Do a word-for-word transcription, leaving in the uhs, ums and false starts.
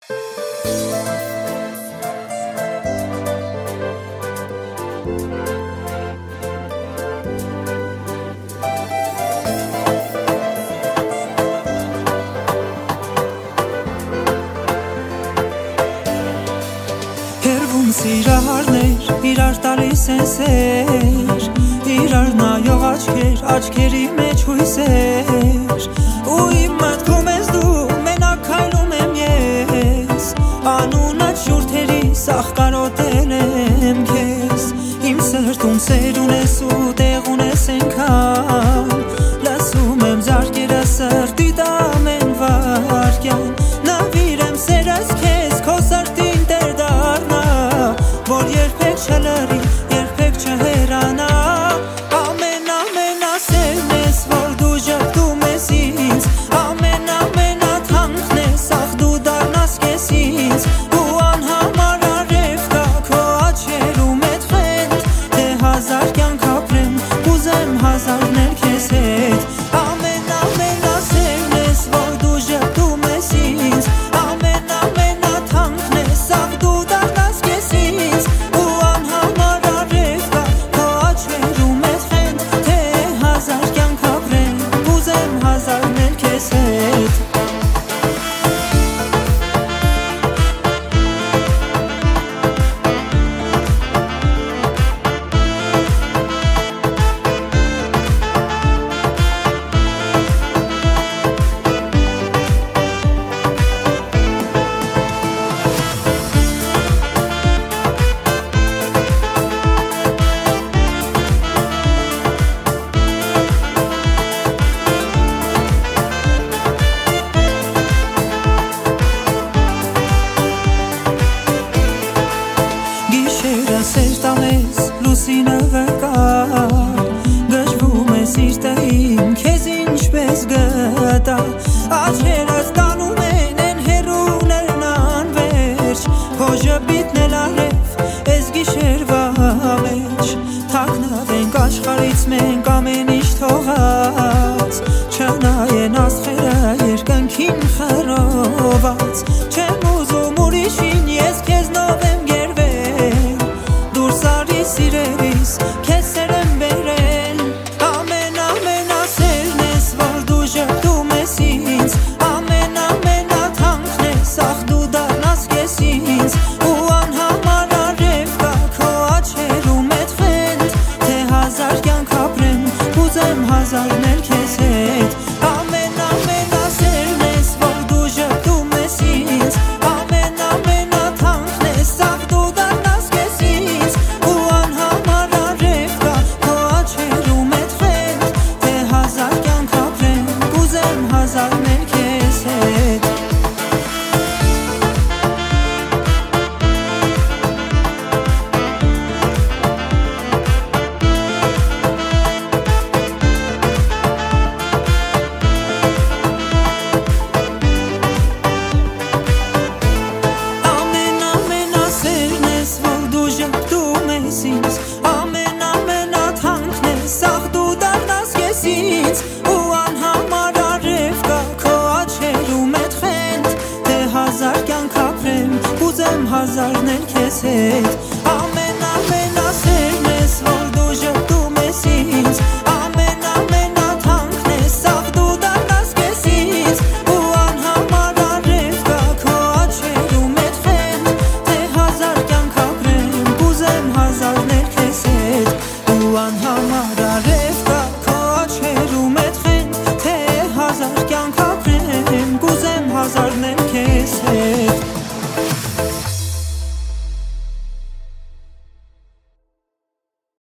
Սիրահարներ իրար տալիս են սեր, իրար նայող աչքեր, աչքերի մեջ հույսեր, ու իմ մտքում ես դու, մենակ քայլում եմ ես, անունդ շուրթերի սաղ կարոտել եմ քեզ, իմ սրտում սեր ունես ու տեղ ունես ենքան, լսում եմ զարկերը սրտիդ ամեն վարկյան, նվիրեմ սերս քեզ, քո սրտին տեր դառնա, որ երբեք չլրի, երբեք չհերանա, ամեն ամենասերն ես, որ դու ժպտում ես ինձ, ամեն ամենաթանկն ես, ախ դու դառնաս քեզ ինձ, ու անհամար արև կա քո աչքերում էդ խենթ, թե հազար կյանք ապրեմ, կուզեմ հազարներ քեզ հետ, ամեն ամենասերն ես, որ դու ժպտում ես ինձ, ամեն ամենաթանկն ես, ախ դու դառնաս քեզ ինձ, ու անհամար արև կա քո աչքերում էդ խենթ, թե հազար կյանք ապրեմ, կուզեմ հազարներ քեզ հետ. Գիշերը սեր տալես, լուսինը վկար, գժվում ես իրտեին, քեզ ինչպես գտա, աչքերս տանում են են հեռուներն անվերջ, քո ժպիտն էլ արև, ես գիշերվա մեջ, թաքնվենք աշխարհից մենք ամեն ինչ թողած, չնայեն աստղերը երկնքին խռոված, չեմ ուզում ուրիշին, ես քեզնով եմ գերվել, դուրս արի սիրելիս, քեզ սեր եմ բերել, ամեն ամենասերն ես, որ դու ժպտում ես ինձ, ամեն ամենաթանկն ես, ախ դու դառնաս քեզ ինձ, ու անհամար արև կա քո աչքերում էդ խենթ, թե հազար կյանք ապրեմ, կուզեմ հազարներ քեզ հետ, ամեն ամենասերն ես, որ դու ժպտում ես ինձ, ամեն ամենաթանկն ես, ախ դու դառնաս քեզ ինձ, ու անհամար արև կա քո աչքերում էդ խենթ, թե հազար կյանք ապրեմ, կուզեմ հազարներ քեզ հետ. Ամեն ամենասերն ես, որ դու ժպտում ես ինձ, ամեն ամենաթանկն ես, ախ դու դառնաս քեզ ինձ, ու անհամար արև կա քո աչքերում էդ խենթ, թե հազար կյանք ապրեմ, կուզեմ հազարներ քեզ հետ, ամեն ամենասերն ես, որ դու ժպտում ես ինձ, ամեն ամենաթանկն ես, ախ դու դառնաս քեզ ինձ, ու անհամար արև կա քո աչքերում էդ խենթ, թե հազար կյանք ապրեմ, կուզեմ հազարներ